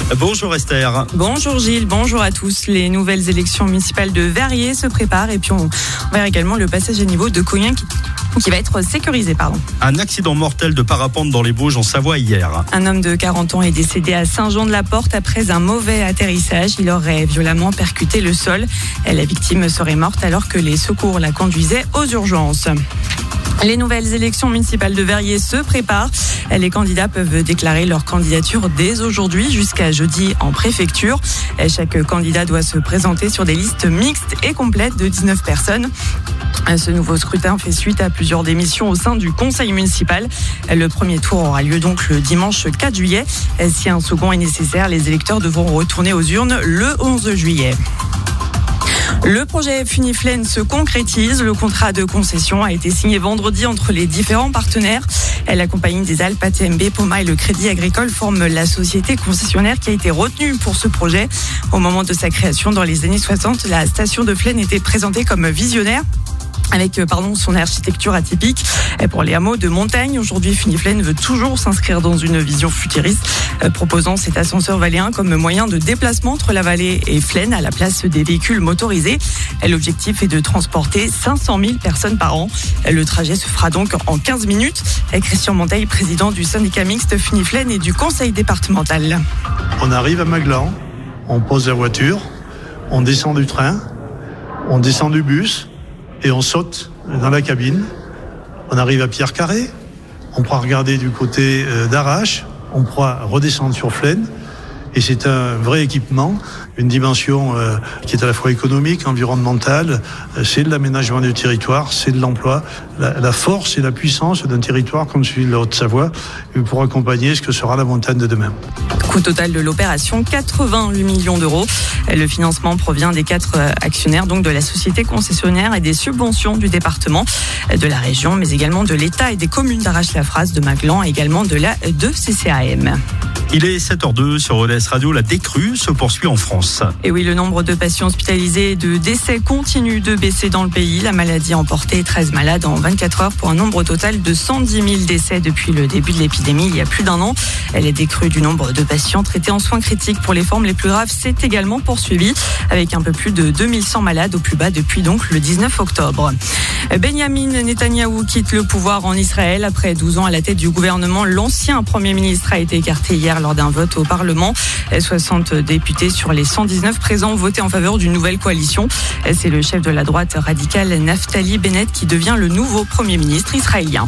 Bonjour Esther. Bonjour Gilles, bonjour à tous. Les nouvelles élections municipales de Verrier se préparent et puis on verra également le passage à niveau de Cognac qui va être sécurisé. Un accident mortel de parapente dans les Bauges en Savoie hier. Un homme de 40 ans est décédé à Saint-Jean-de-la-Porte après un mauvais atterrissage. Il aurait violemment percuté le sol. La victime serait morte alors que les secours la conduisaient aux urgences. Les nouvelles élections municipales de Verrier se préparent. Les candidats peuvent déclarer leur candidature dès aujourd'hui jusqu'à jeudi en préfecture. Chaque candidat doit se présenter sur des listes mixtes et complètes de 19 personnes. Ce nouveau scrutin fait suite à plusieurs démissions au sein du conseil municipal. Le premier tour aura lieu donc le dimanche 4 juillet. Si un second est nécessaire, les électeurs devront retourner aux urnes le 11 juillet. Le projet Funiflène se concrétise. Le contrat de concession a été signé vendredi entre les différents partenaires. La compagnie des Alpes, ATMB, Poma et le Crédit Agricole forment la société concessionnaire qui a été retenue pour ce projet. Au moment de sa création dans les années 60, la station de Flaine était présentée comme visionnaire, avec son architecture atypique pour les hameaux de montagne. Aujourd'hui, Funiflène veut toujours s'inscrire dans une vision futuriste, proposant cet ascenseur valéen comme moyen de déplacement entre la vallée et Flaine à la place des véhicules motorisés. L'objectif est de transporter 500 000 personnes par an. Le trajet se fera donc en 15 minutes. Christian Monteil, président du syndicat mixte Funiflène et du conseil départemental. On arrive à Maglan, on pose la voiture, on descend du train, on descend du bus, et on saute dans la cabine. On arrive à Pierre-Carré. On pourra regarder du côté d'Arrache. On pourra redescendre sur Flaine. Et c'est un vrai équipement, une dimension qui est à la fois économique, environnementale. C'est de l'aménagement du territoire, c'est de l'emploi. La force et la puissance d'un territoire comme celui de la Haute-Savoie pour accompagner ce que sera la montagne de demain. Coût total de l'opération, 88 millions d'euros. Le financement provient des 4 actionnaires, donc de la société concessionnaire et des subventions du département, de la région, mais également de l'État et des communes d'Arrache-la-Frasse, de Maglan et également de la 2CCAM. Il est 7h02 sur ODS Radio. La décrue se poursuit en France. Et oui, le nombre de patients hospitalisés et de décès continue de baisser dans le pays. La maladie a emporté 13 malades en 24 heures pour un nombre total de 110 000 décès depuis le début de l'épidémie il y a plus d'un an. La décrue du nombre de patients traités en soins critiques pour les formes les plus graves s'est également poursuivie avec un peu plus de 2100 malades au plus bas depuis donc le 19 octobre. Benyamin Netanyahou quitte le pouvoir en Israël. Après 12 ans à la tête du gouvernement, l'ancien Premier ministre a été écarté hier lors d'un vote au Parlement. 60 députés sur les 119 présents ont voté en faveur d'une nouvelle coalition. C'est le chef de la droite radicale Naftali Bennett qui devient le nouveau Premier ministre israélien.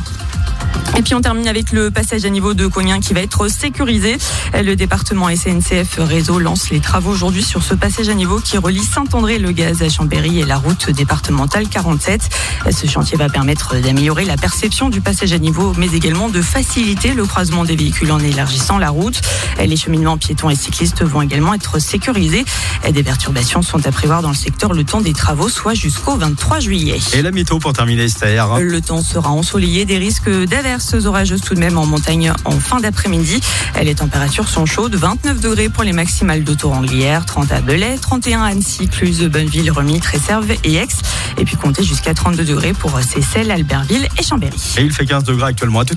Et puis on termine avec le passage à niveau de Cognac qui va être sécurisé. Le département SNCF Réseau lance les travaux aujourd'hui sur ce passage à niveau qui relie Saint-André-le-Gaz à Chambéry et la route départementale 47. Ce chantier va permettre d'améliorer la perception du passage à niveau, mais également de faciliter le croisement des véhicules en élargissant la route. Les cheminements piétons et cyclistes vont également être sécurisés. Des perturbations sont à prévoir dans le secteur le temps des travaux, soit jusqu'au 23 juillet. Et la météo pour terminer, Esther. Le temps sera ensoleillé, des risques d'averses orageuses tout de même en montagne en fin d'après-midi. Les températures sont chaudes, 29 degrés pour les maximales d'Auto-Ranglières, 30 à Belay, 31 à Annecy, Cluse, Bonneville, Remy, Tresserve et Aix. Et puis comptez jusqu'à 32 degrés pour Seyssel, Albertville et Chambéry. Et il fait 15 degrés actuellement.